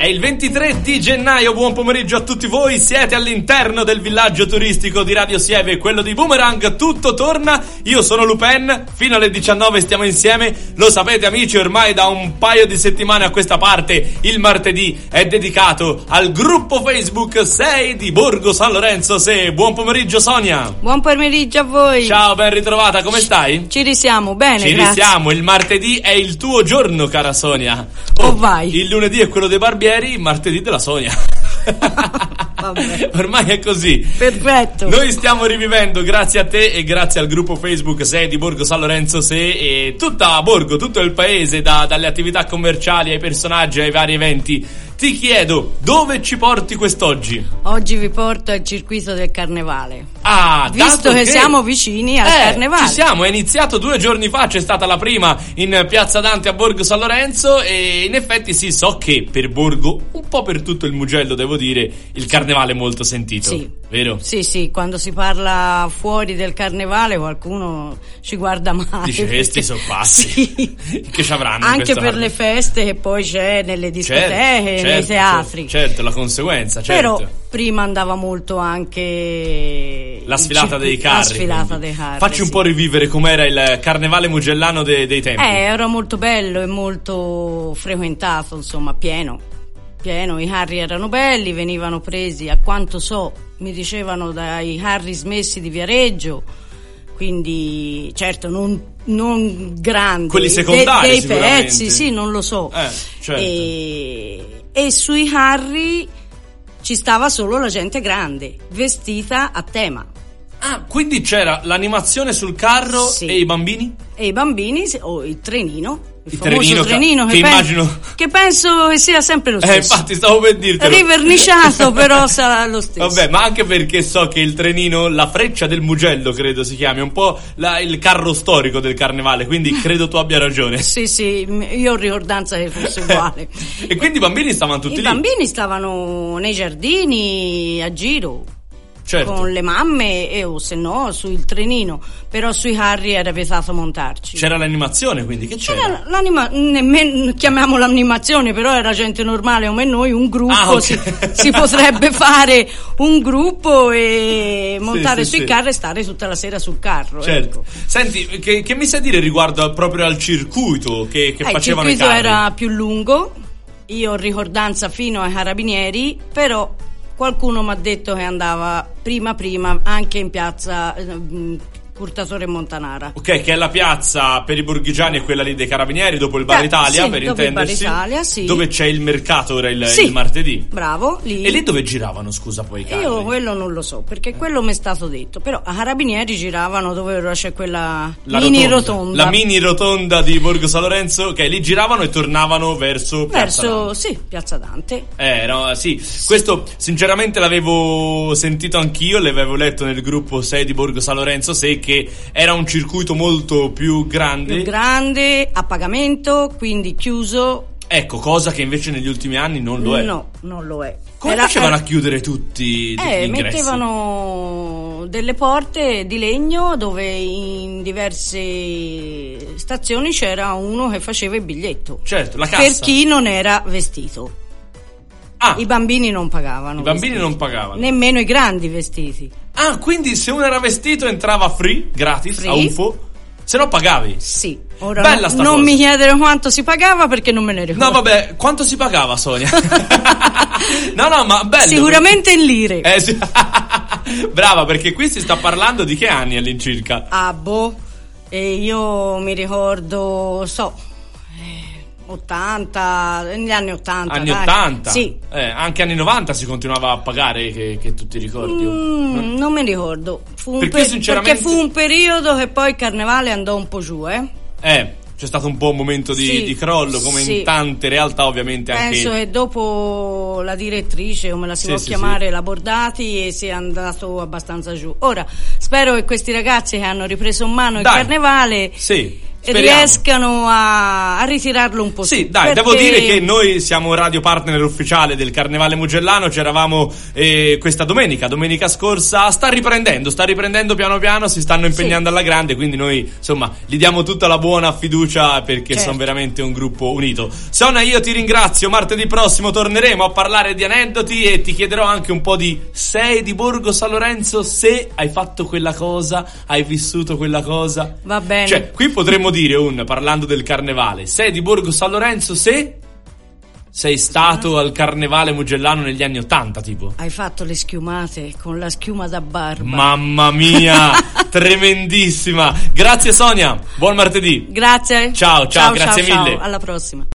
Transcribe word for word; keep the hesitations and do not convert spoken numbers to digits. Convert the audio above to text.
il ventitré di gennaio, buon pomeriggio a tutti voi, siete all'interno del villaggio turistico di Radio Sieve, quello di Boomerang, tutto torna, io sono Lupin, fino alle diciannove stiamo insieme, lo sapete amici, ormai da un paio di settimane a questa parte il martedì è dedicato al gruppo Facebook sei di Borgo San Lorenzo Se. Buon pomeriggio Sonia. Buon pomeriggio a voi. Ciao, ben ritrovata, come stai? Ci risiamo, bene, Ci grazie. risiamo, il martedì è il tuo giorno cara Sonia. Oh, oh vai. Il lunedì è quello dei barbieri, il martedì della Sonia. Vabbè. Ormai è così. Perfetto. Noi stiamo rivivendo, grazie a te e grazie al gruppo Facebook sei di Borgo San Lorenzo Se, e tutta Borgo, tutto il paese, da, dalle attività commerciali ai personaggi ai vari eventi. Ti chiedo, dove ci porti quest'oggi? Oggi vi porto al circuito del Carnevale. Ah, visto che, che siamo vicini al eh, Carnevale. Ci siamo, è iniziato due giorni fa, c'è stata la prima in Piazza Dante a Borgo San Lorenzo e in effetti sì, so che per Borgo, un po' per tutto il Mugello devo dire, il Carnevale è molto sentito. Sì. Vero? Sì, sì, quando si parla fuori del Carnevale qualcuno ci guarda male. Dice, questi sono pazzi. Sì. Che ci avranno anche per carne. le feste che poi c'è nelle discoteche, certo, nei certo, teatri. Certo, certo, la conseguenza, certo. Però prima andava molto anche la sfilata il, dei carri. La sfilata dei carri. Facci un sì. po' rivivere com'era il Carnevale mugellano de, dei tempi. Eh, era molto bello e molto frequentato, insomma, pieno. Pieno, i carri erano belli, venivano presi, a quanto so, mi dicevano dai carri smessi di Viareggio, quindi certo non, non grandi, quelli secondari, de, dei pezzi, sì, non lo so. Eh, certo. e, e sui carri ci stava solo la gente grande, vestita a tema. Ah, quindi c'era l'animazione sul carro sì. e i bambini? E i bambini, o il trenino. Il, il famoso trenino, trenino che, che, che pen- immagino che penso che sia sempre lo stesso. Eh, infatti stavo per dirtelo. Riverniciato, però sarà lo stesso. Vabbè, ma anche perché so che il trenino, la freccia del Mugello credo si chiami, un po' la, il carro storico del Carnevale, quindi credo tu abbia ragione. Sì, sì, io ho ricordanza che fosse uguale. E quindi i bambini stavano tutti I lì? I bambini stavano nei giardini a giro. Certo. Con le mamme e o se no sul trenino, però sui carri era vietato montarci. C'era l'animazione, quindi che c'era? C'era l'anima, nemmeno chiamiamola animazione, però era gente normale come noi, un gruppo, ah, okay. si, si potrebbe fare un gruppo e montare sì, sui sì, carri e stare tutta la sera sul carro. Certo. Ecco. Senti, che, che mi sai dire riguardo proprio al circuito che, che eh, facevano i carri? Il circuito carri? era più lungo, io ho ricordanza fino ai carabinieri, però qualcuno mi ha detto che andava prima prima anche in piazza eh, Curtatore Montanara. Ok, che è la piazza per i borghigiani e quella lì dei carabinieri dopo il Bar Italia, sì, per dopo intendersi. Il Bar Italia, sì. Dove c'è il mercato ora il, sì, il martedì. Bravo, lì. E lì dove giravano, scusa, poi i carri? Io quello non lo so, perché quello mi è stato detto, però a carabinieri giravano dove ora c'è quella la mini rotonda. rotonda. La mini rotonda di Borgo San Lorenzo, che lì giravano e tornavano verso Piazza Verso, Dante. sì, Piazza Dante. Eh, no, sì. sì. Questo sinceramente l'avevo sentito anch'io, l'avevo letto nel gruppo sei di Borgo San Lorenzo Se, che era un circuito molto più grande. Più grande, a pagamento, quindi chiuso. Ecco, cosa che invece negli ultimi anni non lo è. No, non lo è. Come Era, facevano era, a chiudere tutti, tutti eh, gli ingressi? Mettevano delle porte di legno dove in diverse stazioni c'era uno che faceva il biglietto. Certo, la cassa. Per chi non era vestito. Ah, I bambini non pagavano. I bambini vestiti. non pagavano. Nemmeno i grandi vestiti. Ah, quindi se uno era vestito entrava free, gratis, Free. a U F O, se no pagavi. Sì. Ora Bella sta non cosa. mi chiedere quanto si pagava perché non me ne ricordo. No, vabbè, quanto si pagava, Sonia? no, no, ma bello. Sicuramente in lire. Eh, sì. Brava, perché qui si sta parlando di che anni all'incirca? Ah, boh. E io mi ricordo, so, ottanta, negli anni ottanta. Anni dai. ottanta? Sì. Eh, anche anni novanta si continuava a pagare, che, che tu ti ricordi? Mm, non... non mi ricordo. Fu un perché, per- sinceramente... perché fu un periodo che poi il carnevale andò un po' giù, eh? Eh, c'è stato un po' un momento di, sì, di crollo, come sì. in tante realtà ovviamente. Penso anche... che dopo la direttrice, come la si sì, può sì, chiamare, sì. la Bordati, e si è andato abbastanza giù. Ora, spero che questi ragazzi che hanno ripreso in mano Dai. il carnevale Sì. riescano a, a ritirarlo un po' sì, su, dai, perché... devo dire che noi siamo radio partner ufficiale del Carnevale Mugellano. C'eravamo eh, questa domenica, domenica scorsa. Sta riprendendo, sta riprendendo piano piano, si stanno impegnando sì. alla grande, quindi noi insomma gli diamo tutta la buona fiducia, perché certo. sono veramente un gruppo unito. Sonia, io ti ringrazio. Martedì prossimo torneremo a parlare di aneddoti e ti chiederò anche un po' di sei di Borgo San Lorenzo, se hai fatto quella cosa, hai vissuto quella cosa. Va bene. Cioè, qui potremmo dire un, parlando del carnevale, sei di Borgo San Lorenzo se sei stato al Carnevale Mugellano negli anni ottanta, tipo. Hai fatto le schiumate con la schiuma da barba. Mamma mia, tremendissima. Grazie Sonia, buon martedì. Grazie. Ciao, ciao, ciao grazie ciao, mille. Ciao, alla prossima.